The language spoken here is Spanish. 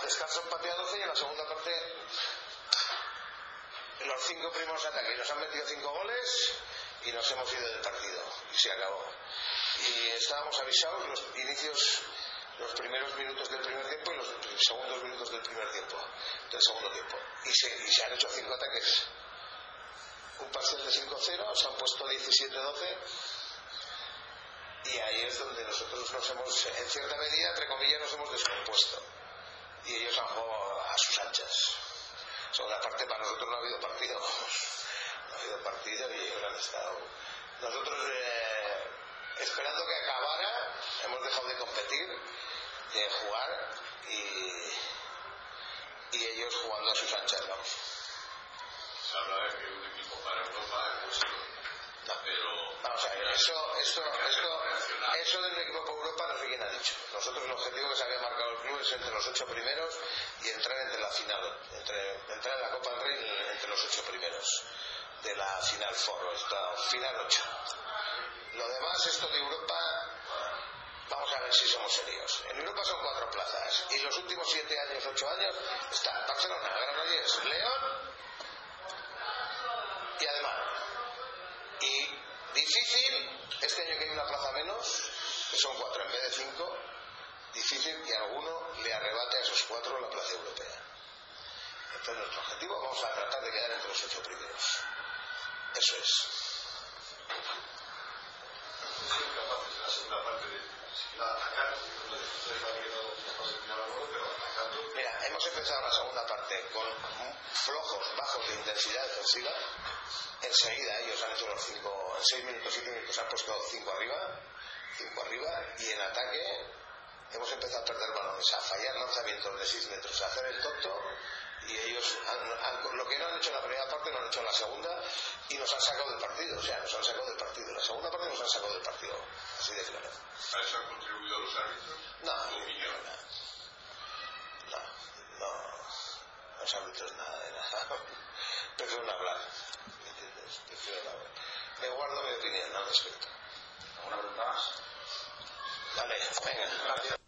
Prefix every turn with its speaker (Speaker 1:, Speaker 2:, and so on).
Speaker 1: descanso empate a 12 y en la segunda parte los 5 primeros ataques nos han metido 5 goles y nos hemos ido del partido y se acabó. Y estábamos avisados los primeros minutos del primer tiempo y los segundos minutos del segundo tiempo, y se han hecho 5 ataques, un parcial de 5-0, se han puesto 17-12, y ahí es donde nosotros nos hemos, en cierta medida, entre comillas, nos hemos descompuesto, y ellos han jugado a sus anchas. Segunda parte, para nosotros no ha habido partido y ellos han estado. Nosotros esperando que acabara, hemos dejado de competir, de jugar, y ellos jugando a sus anchas, vamos.
Speaker 2: Se habla de que un equipo para Europa es posible.
Speaker 1: No, pero vamos a ver, eso de un equipo para Europa no sé quién ha dicho. Nosotros el objetivo que se había marcado el club es entre los 8 primeros y entrar entre la final, entrar en la Copa del Rey entre los 8 primeros de la final final 8. Lo demás, esto de Europa, vamos a ver si somos serios. En Europa son 4 plazas y los últimos 7 años, 8 años está Barcelona, Granollers, León y además. Y difícil, este año que hay una plaza menos, que son 4 en vez de 5, difícil que alguno le arrebate a esos 4 la plaza europea. Entonces nuestro objetivo, vamos a tratar de quedar entre los 8 primeros. Eso es.
Speaker 2: ¿Son capaces en la segunda parte de atacar?
Speaker 1: Mira, hemos empezado la segunda parte con flojos, bajos de intensidad defensiva. Enseguida ellos han hecho los 5, en 6 minutos, 7 minutos han puesto 5 arriba, y en ataque hemos empezado a perder balones, a fallar lanzamientos de 6 metros, a hacer el tonto, y ellos lo que no han hecho en la primera parte lo han hecho en la segunda y nos han sacado del partido, la segunda parte nos han sacado del partido, así de claro.
Speaker 2: ¿A eso han contribuido los árbitros?
Speaker 1: No, los árbitros nada de nada. Prefiero no hablar, ¿me entiendes? Me guardo mi opinión al respecto.
Speaker 3: ¿Alguna pregunta más?
Speaker 1: Vale, venga.
Speaker 3: Gracias.